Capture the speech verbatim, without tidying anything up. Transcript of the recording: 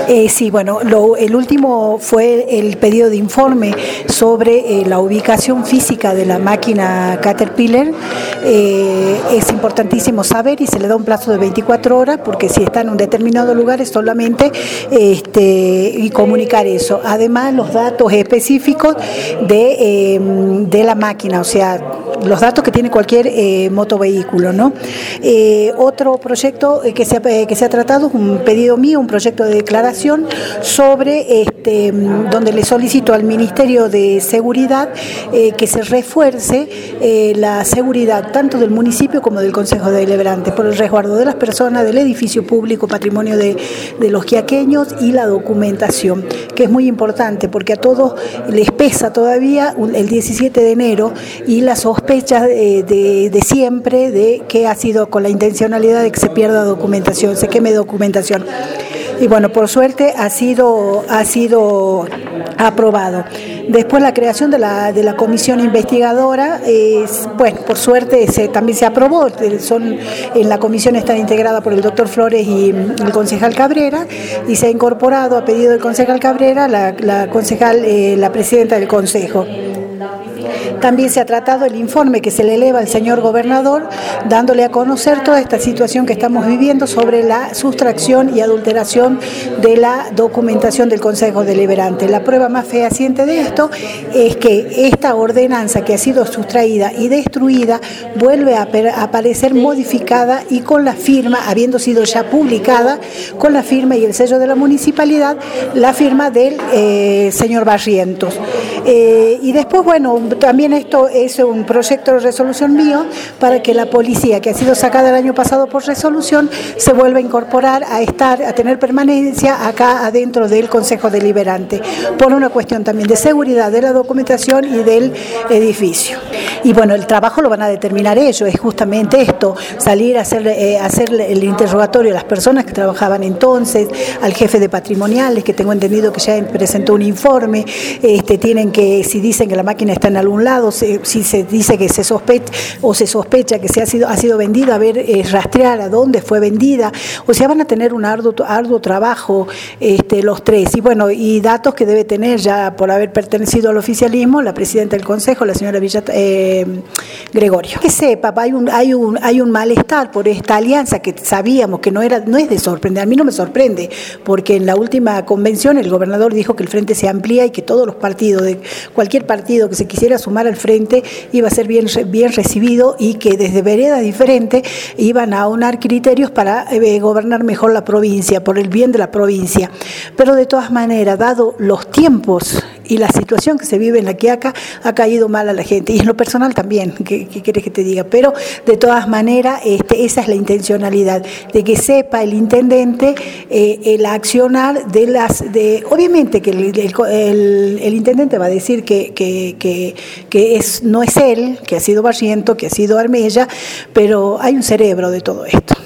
Eh, sí, bueno, lo, el último fue el pedido de informe sobre eh, la ubicación física de la máquina Caterpillar. Eh, es importantísimo saber y se le da un plazo de veinticuatro horas porque si está en un determinado lugar es solamente este, y comunicar eso. Además, los datos específicos de, eh, de la máquina, o sea, los datos que tiene cualquier eh, motovehículo, ¿no? Eh, otro proyecto que se, ha, que se ha tratado es un pedido mío, un proyecto de declaración sobre este, donde le solicito al Ministerio de Seguridad eh, que se refuerce eh, la seguridad tanto del municipio como del Concejo Deliberante por el resguardo de las personas, del edificio público, patrimonio de, de los quiaqueños y la documentación, que es muy importante porque a todos les pesa todavía el diecisiete de enero y la sospecha De, de, de siempre de que ha sido con la intencionalidad de que se pierda documentación, se queme documentación. Y bueno, por suerte ha sido, ha sido aprobado. Después la creación de la, de la comisión investigadora, es, bueno, por suerte se, también se aprobó, son, en la comisión está integrada por el doctor Flores y el concejal Cabrera, y se ha incorporado a pedido del concejal Cabrera la, la concejal, eh, la presidenta del consejo. También se ha tratado el informe que se le eleva al señor gobernador, dándole a conocer toda esta situación que estamos viviendo sobre la sustracción y adulteración de la documentación del Consejo Deliberante. La prueba más fehaciente de esto es que esta ordenanza que ha sido sustraída y destruida vuelve a aparecer modificada y con la firma, habiendo sido ya publicada, con la firma y el sello de la municipalidad, la firma del eh, señor Barrientos. Eh, y después, bueno, también esto es un proyecto de resolución mío para que la policía, que ha sido sacada el año pasado por resolución, se vuelva a incorporar, a estar, a tener permanencia acá adentro del Consejo Deliberante, por una cuestión también de seguridad de la documentación y del edificio. Y bueno, el trabajo lo van a determinar ellos, es justamente esto, salir a hacer, eh, hacer el interrogatorio a las personas que trabajaban entonces, al jefe de patrimoniales, que tengo entendido que ya presentó un informe, este, tienen que, si dicen que la máquina está en algún lado, se, si se dice que se sospecha o se sospecha que se ha sido, ha sido vendida, a ver, eh, rastrear a dónde fue vendida, o sea, van a tener un arduo, arduo trabajo este, los tres, y bueno, y datos que debe tener ya por haber pertenecido al oficialismo la presidenta del Consejo, la señora Villa, eh, Gregorio. Que sepa, hay un, hay, un, hay un malestar por esta alianza que sabíamos que no, era, no es de sorprender, a mí no me sorprende, porque en la última convención el gobernador dijo que el frente se amplía y que todos los partidos, de cualquier partido que se quisiera sumar al frente iba a ser bien, bien recibido y que desde veredas diferentes iban a aunar criterios para eh, gobernar mejor la provincia, por el bien de la provincia. Pero de todas maneras, dado los tiempos y la situación que se vive en la Quiaca, ha caído mal a la gente, y en lo personal también, ¿qué, qué quieres que te diga? Pero de todas maneras, este, esa es la intencionalidad, de que sepa el intendente eh, el accionar de las, de, obviamente que el, el, el, el intendente va a decir que, que, que, que es, no es él, que ha sido Barriento, que ha sido Armella, pero hay un cerebro de todo esto.